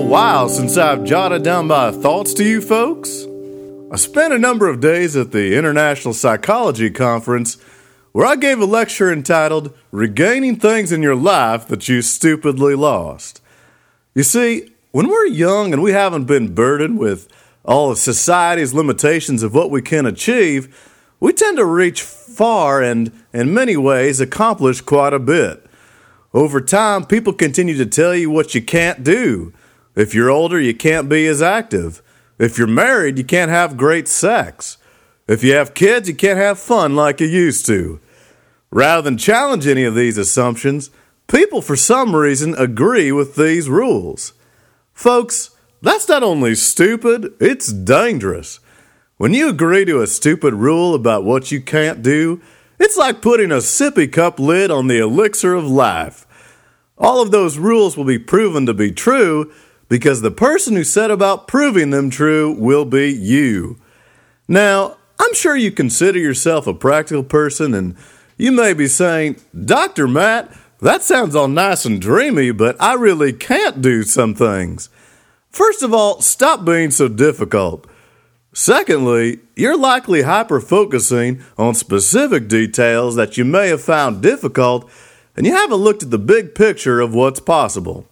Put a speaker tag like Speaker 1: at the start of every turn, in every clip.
Speaker 1: while since I've jotted down my thoughts to you folks. I spent a number of days at the International Psychology Conference where I gave a lecture entitled Regaining Things in Your Life That You Stupidly Lost. You see, when we're young and we haven't been burdened with all of society's limitations of what we can achieve, we tend to reach far and, in many ways, accomplish quite a bit. Over time, people continue to tell you what you can't do. If you're older, you can't be as active. If you're married, you can't have great sex. If you have kids, you can't have fun like you used to. Rather than challenge any of these assumptions, people for some reason agree with these rules. Folks, that's not only stupid, it's dangerous. When you agree to a stupid rule about what you can't do, it's like putting a sippy cup lid on the elixir of life. All of those rules will be proven to be true because the person who set about proving them true will be you. Now, I'm sure you consider yourself a practical person, and you may be saying, Dr. Matt, that sounds all nice and dreamy, but I really can't do some things. First of all, stop being so difficult. Secondly, you're likely hyper-focusing on specific details that you may have found difficult, and you haven't looked at the big picture of what's possible.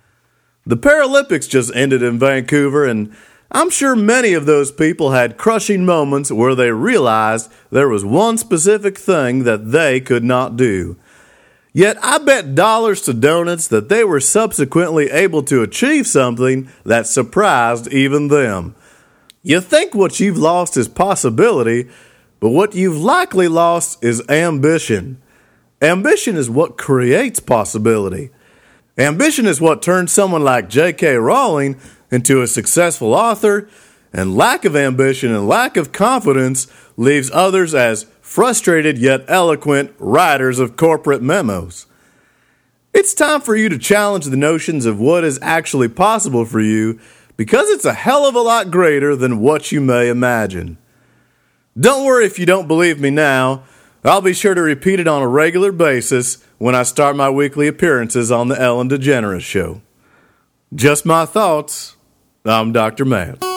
Speaker 1: The Paralympics just ended in Vancouver, and I'm sure many of those people had crushing moments where they realized there was one specific thing that they could not do. Yet I bet dollars to donuts that they were subsequently able to achieve something that surprised even them. You think what you've lost is possibility, but what you've likely lost is ambition. Ambition is what creates possibility. Ambition is what turns someone like J.K. Rowling into a successful author, and lack of ambition and lack of confidence leaves others as frustrated yet eloquent writers of corporate memos. It's time for you to challenge the notions of what is actually possible for you, because it's a hell of a lot greater than what you may imagine. Don't worry if you don't believe me now. I'll be sure to repeat it on a regular basis when I start my weekly appearances on the Ellen DeGeneres Show. Just my thoughts. I'm Dr. Matt.